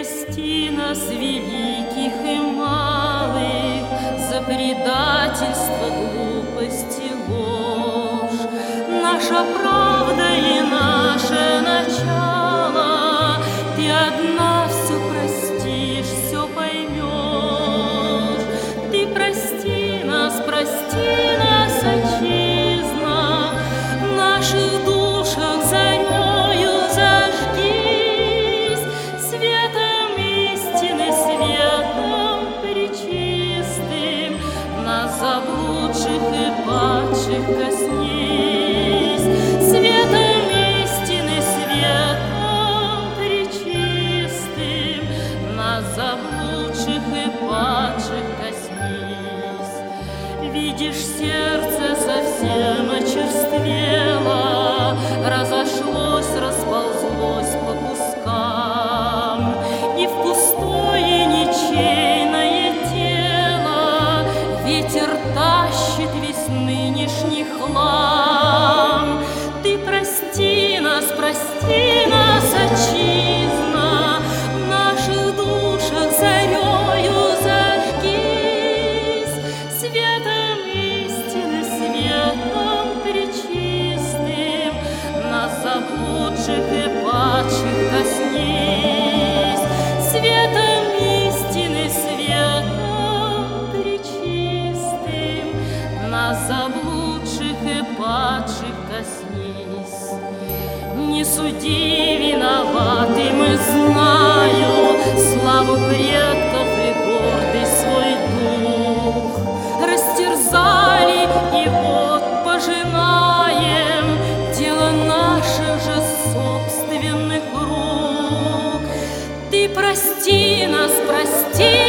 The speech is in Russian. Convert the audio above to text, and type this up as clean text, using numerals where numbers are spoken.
прости нас, великих и малых, за предательство, глупость и ложь. Наша правда и наше начало, Ты одна все простишь, все поймешь. Ты прости нас, Отчизна, в наших душах зарею зажгись, светом истины, светом пречистым, нас заблудших и падших коснись. Светом истины, светом пречистым, нас заблудших и падших коснись. Видишь, сердце совсем очерствело, разошлось, расползлось по кускам, и в пустое ничейное тело ветер тащит весь нынешний хлам. Ты прости нас, Отчизна, в наших душах зарею зажгись, светом истины, светом пречистым, нас заблудших и падших коснись. Светом истины, светом пречистым, нас заблудших и падших коснись. Не суди виноватым, и знаю славу предков и гордый свой дух. Растерзали, и вот пожинаем дело наших же собственных рук. Ты прости нас, прости